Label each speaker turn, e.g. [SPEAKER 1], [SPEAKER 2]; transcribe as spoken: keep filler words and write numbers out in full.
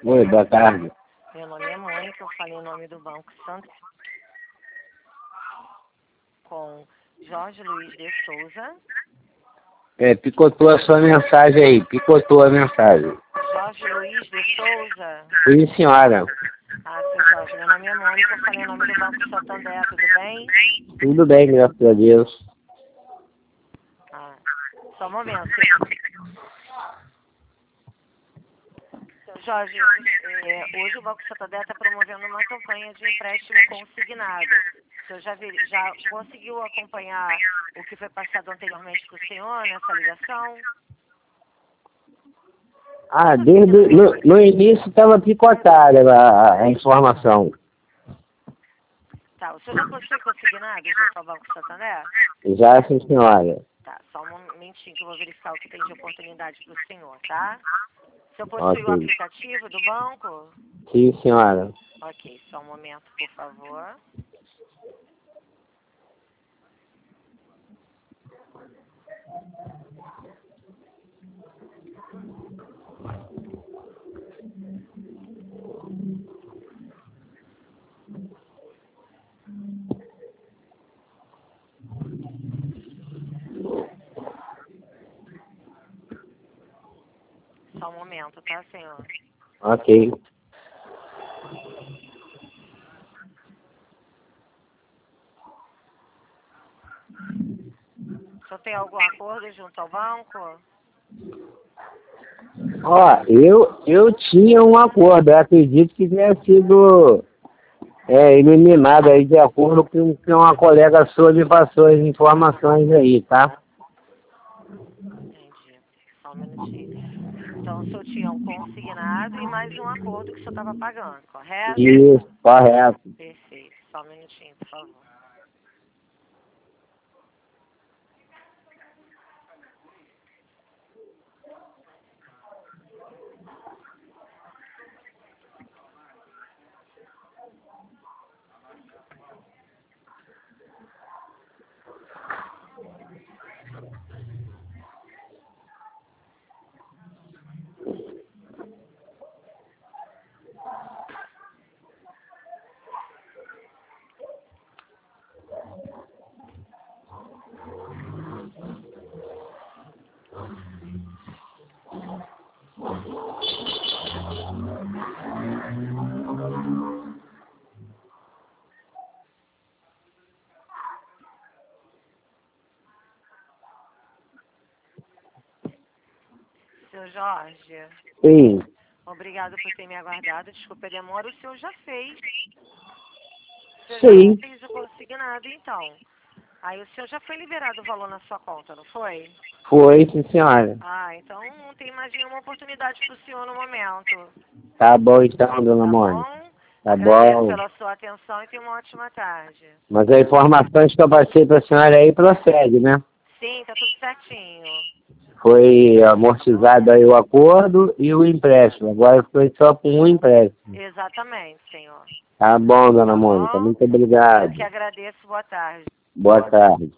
[SPEAKER 1] Oi, boa tarde.
[SPEAKER 2] Meu nome é Mônica, eu falei o nome do Banco Santo com Jorge Luiz de Souza.
[SPEAKER 1] É, picotou a sua mensagem aí, picotou a mensagem.
[SPEAKER 2] Jorge Luiz de Souza.
[SPEAKER 1] Sim, senhora.
[SPEAKER 2] Ah, seu Jorge, meu nome é Mônica, eu falei o nome do Banco Santander, tudo bem?
[SPEAKER 1] Tudo bem, graças a Deus.
[SPEAKER 2] Ah, só um momento. Seu Jorge, é, hoje o Banco Santander está promovendo uma campanha de empréstimo consignado. O senhor já, vir, já conseguiu acompanhar o que foi passado anteriormente para o senhor nessa ligação?
[SPEAKER 1] Ah, desde no, no início estava picotada a, a informação.
[SPEAKER 2] Tá, o senhor já possui consignado junto ao Banco Santander?
[SPEAKER 1] Já, sim, senhora.
[SPEAKER 2] Tá, só um momentinho que eu vou verificar o que tem de oportunidade para o senhor, tá? O senhor possui
[SPEAKER 1] Ok.
[SPEAKER 2] o aplicativo do banco?
[SPEAKER 1] Sim, senhora.
[SPEAKER 2] Ok, só um momento, por favor. Só um momento, tá, senhor?
[SPEAKER 1] Ok.
[SPEAKER 2] O senhor tem algum acordo junto ao banco?
[SPEAKER 1] Ó, eu, eu tinha um acordo, eu acredito que tenha sido é, eliminado aí de acordo com o que uma colega sua me passou as informações aí, tá?
[SPEAKER 2] Entendi. Só um minutinho. Então, o senhor tinha um consignado e mais um acordo que o senhor estava pagando, correto?
[SPEAKER 1] Isso, correto.
[SPEAKER 2] Perfeito. Só um minutinho, por favor. Seu Jorge,
[SPEAKER 1] Sim,
[SPEAKER 2] obrigado por ter me aguardado. Desculpa a demora, o senhor já fez. O senhor já
[SPEAKER 1] sim,
[SPEAKER 2] fez o consignado, então. Aí o senhor já foi liberado o valor na sua conta, não foi?
[SPEAKER 1] foi, sim, senhora.
[SPEAKER 2] Ah, então não tem mais nenhuma oportunidade para o senhor no momento.
[SPEAKER 1] Tá bom então, dona
[SPEAKER 2] Tá
[SPEAKER 1] Mônica.
[SPEAKER 2] bom?
[SPEAKER 1] Tá
[SPEAKER 2] Agradeço
[SPEAKER 1] bom.
[SPEAKER 2] pela sua atenção e tenha uma ótima tarde.
[SPEAKER 1] Mas as informações que eu passei para a senhora aí procede, né?
[SPEAKER 2] Sim, tá tudo certinho.
[SPEAKER 1] Foi amortizado aí o acordo e o empréstimo. Agora foi só com um empréstimo.
[SPEAKER 2] Exatamente, senhor.
[SPEAKER 1] Tá bom, dona
[SPEAKER 2] Tá
[SPEAKER 1] Mônica.
[SPEAKER 2] bom?
[SPEAKER 1] Muito
[SPEAKER 2] Eu
[SPEAKER 1] obrigado.
[SPEAKER 2] que agradeço. Boa tarde.
[SPEAKER 1] Boa tarde.